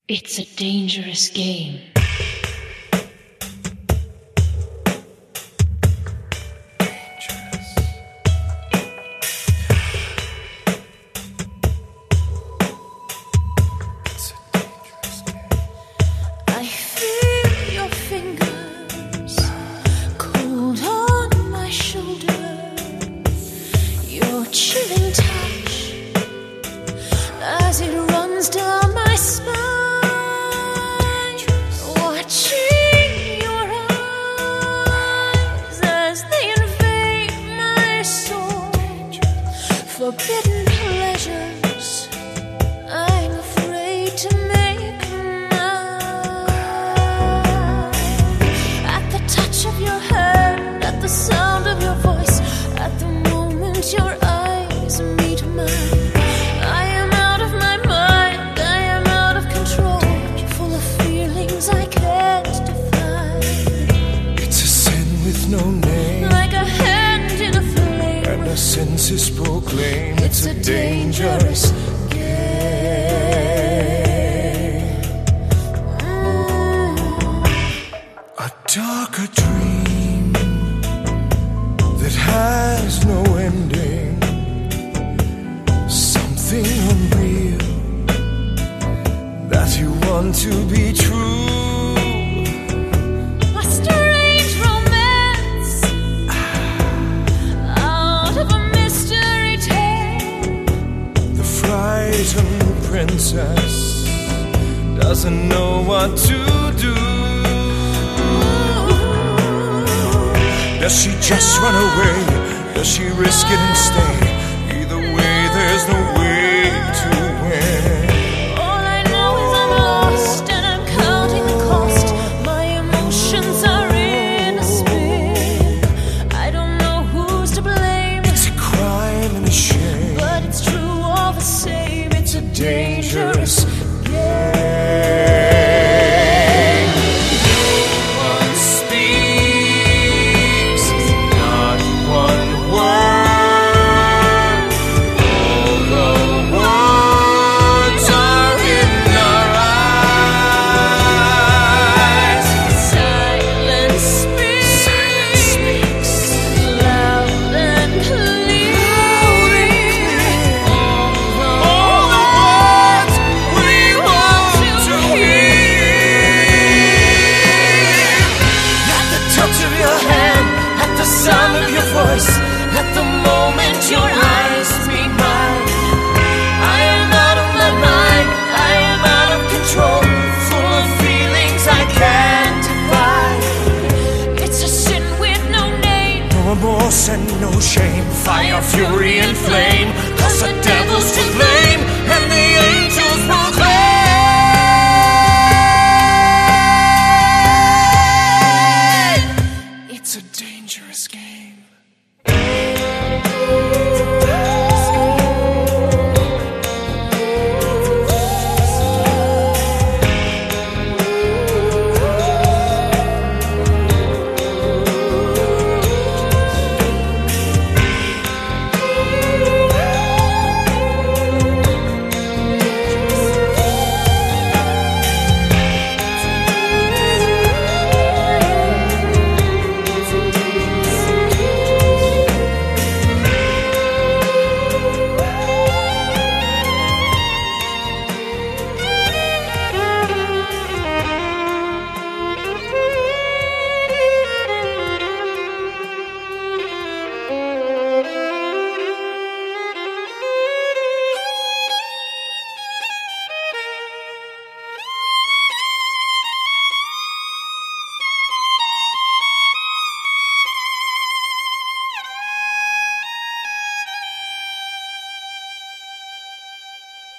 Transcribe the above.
It's a dangerous game. I feel your fingers cold on my shoulder, your chilling touch as it runs down my spine. Watching your eyes as they invade my soul, forbidden pleasures I'm afraid to make mine. At the touch of your hand, at the sound of your voice, at the moment your eyes meet mine, I am out of my mind, I am out of control, full of feelings I can't define. It's a sin with no name, Like a hand in a flame, and the senses proclaim it's a dangerous game. A darker dream that has no ending, something unreal that you want to be true. A strange romance out of a mystery tale. The frightened princess doesn't know what to do. Does she just run away? Does she risk it and stay? Either way, there's no way to win. All I know is I'm lost and I'm counting the cost. My emotions are in a spin. I don't know who's to blame, It's a crime and a shame, but it's true all the same. It's a dangerous game. one speaks, not one word. All the words are in our eyes. Silence speaks loud and clear. All the words we want to hear. At the touch of your hand, at the sound of your voice, at the moment your eyes meet mine, I am out of my mind, I am out of control, full of feelings I can't define. It's a sin with no name, No remorse and no shame, fire, fury and flame.